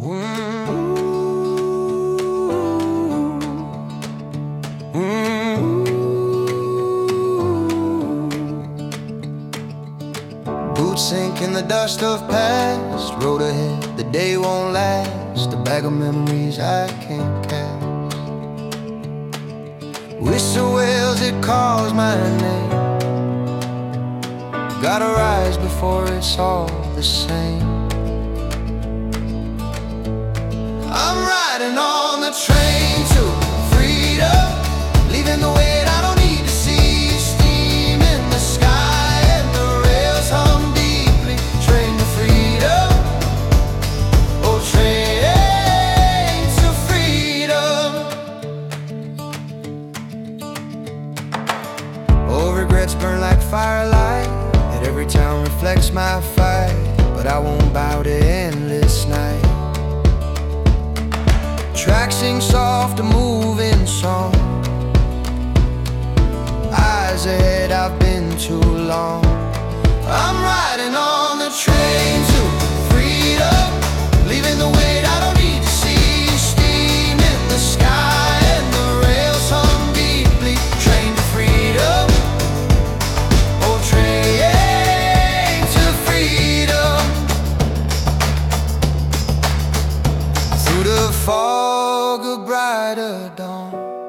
Boots sink in the dust of past. Road ahead, the day won't last. A bag of memories I can't cast. Whistle wails, it calls my name. Gotta rise before it's all the same. I'm riding on the train to freedom, leaving the weight I don't need to see. Steam in the sky and the rails hum deeply. Train to freedom, oh train to freedom. Oh, regrets burn like firelight, and every town reflects my fight. But I won't bow to endless night. Tracks sing soft, a moving song. Eyes ahead, I've been too long. I'm riding on the train to freedom, leaving the weight I don't need to see. Steam in the sky and the rails hum deeply. Train to freedom, oh train to freedom. Through the fog of brighter dawn,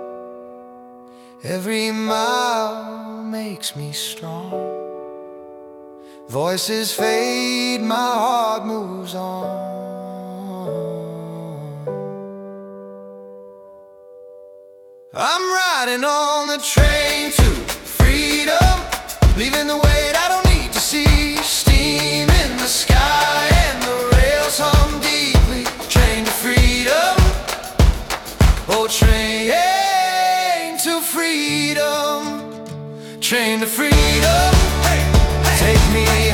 every mile makes me strong. Voices fade, my heart moves on. I'm riding on the train to freedom, leaving the weight I don't need to see. Steam in the sky and the rails hum deeply. Train to freedom, oh train to freedom. Train to freedom, take me